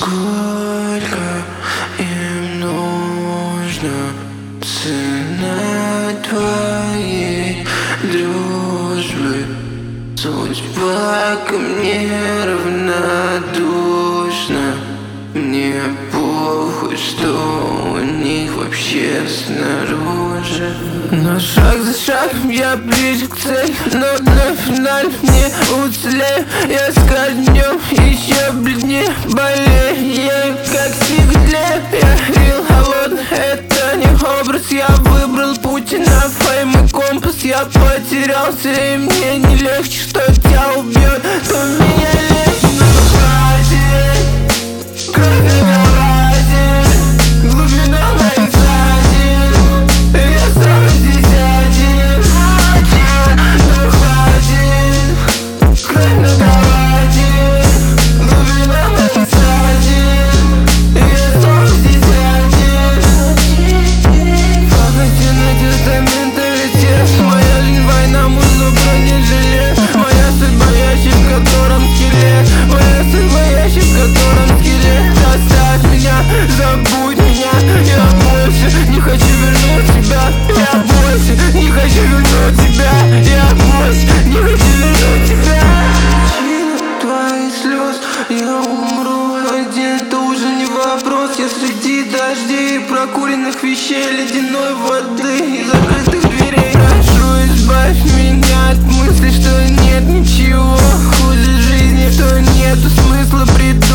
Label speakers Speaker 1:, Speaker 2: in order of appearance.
Speaker 1: Сколько им нужно? Цена твоей дружбы. Судьба ко мне равнодушна. Мне похуй, что у них вообще снаружи. Но шаг за шагом я ближе к цели, но на финале не уцелею. Я с каждым днем еще бледнее болею, как сигареты. Я рил холодный, это не образ. Я выбрал путь на фейм и компас. Я потерялся и мне не легче. Что тебя убьет, то меня лечит. Но хватит, как глубина моих задел. Я сам здесь один. Но хватит, кровь на кровати. Глубина моих задел. Я сам здесь один. Похоти на менталитет. Моя жизнь война, музло бронежилет. Моя судьба ящик, в котором скелет. Моя судьба ящик, в котором скелет. Оставь меня, забудь меня. Я больше не хочу вернуть тебя. Я больше не хочу вернуть тебя. Я больше не хочу вернуть тебя. Причина твоих слез, я умру один. Это уже не вопрос. Я среди дождей, прокуренных вещей, ледяной воды и закрытых дверей. Прошу, избавь меня от мысли, что нет ничего хуже жизни, что нету смысла придумать.